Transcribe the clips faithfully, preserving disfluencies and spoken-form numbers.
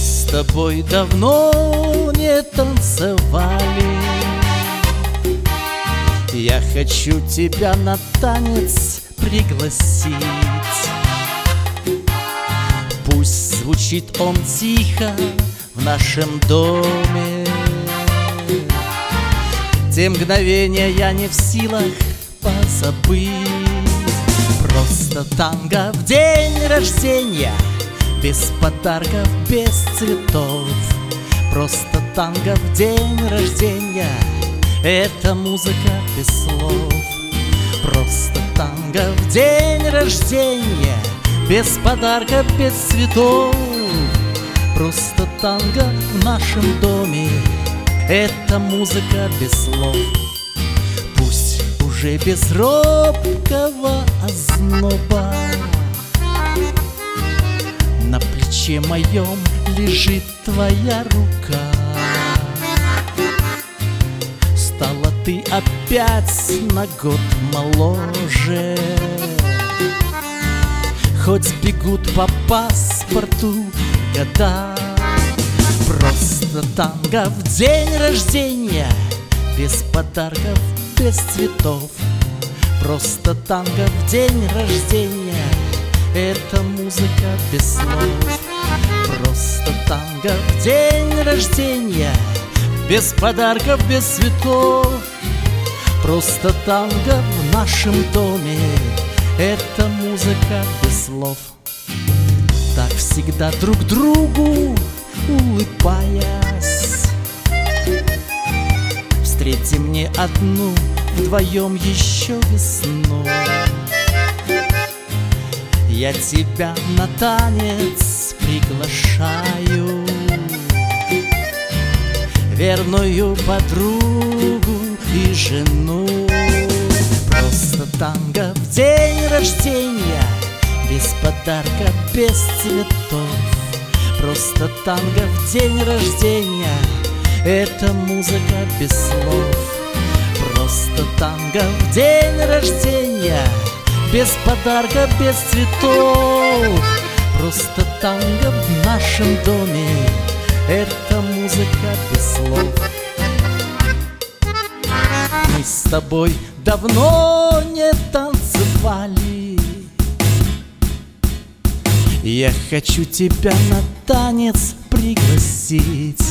с тобой давно не танцевали. Я хочу тебя на танец пригласить. Пусть звучит он тихо в нашем доме. Те мгновения я не в силах позабыть. Просто танго в день рождения, без подарков, без цветов. Просто танго в день рождения, это музыка без слов. Просто танго в день рождения, без подарков, без цветов. Просто танго в нашем доме, это музыка без слов. Пусть уже без робкого озноба на плече моем лежит твоя рука. Стала ты опять на год моложе, хоть бегут по паспорту года. Просто танго в день рождения, без подарков, без цветов. Просто танго в день рождения, это музыка без слов. Просто танго в день рождения, без подарков, без цветов. Просто танго в нашем доме, это музыка без слов. Так всегда друг другу улыбаясь, встретим не одну вдвоем еще весну. Я тебя на танец приглашаю, верную подругу и жену. Просто танго в день рождения, без подарка, без цветов. Просто танго в день рождения, это музыка без слов. Просто танго в день рождения, без подарка, без цветов. Просто танго в нашем доме, это музыка без слов. Мы с тобой давно не танцевали. Я хочу тебя на танец пригласить.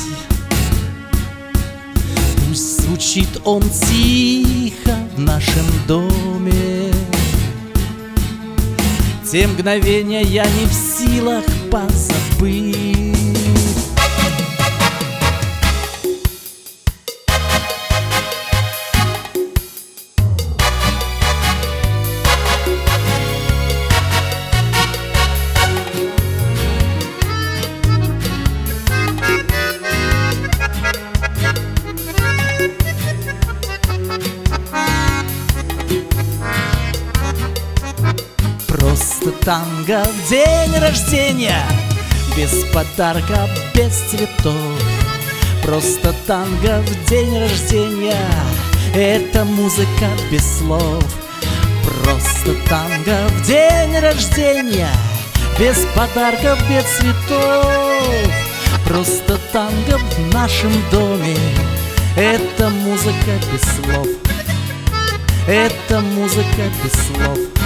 Пусть звучит он тихо в нашем доме. Те мгновения я не в силах позабыть. Просто танго в день рождения, без подарка, без цветов. Просто танго в день рождения, это музыка без слов. Просто танго в день рождения, без подарков, без цветов. Просто танго в нашем доме, это музыка без слов. Это музыка без слов.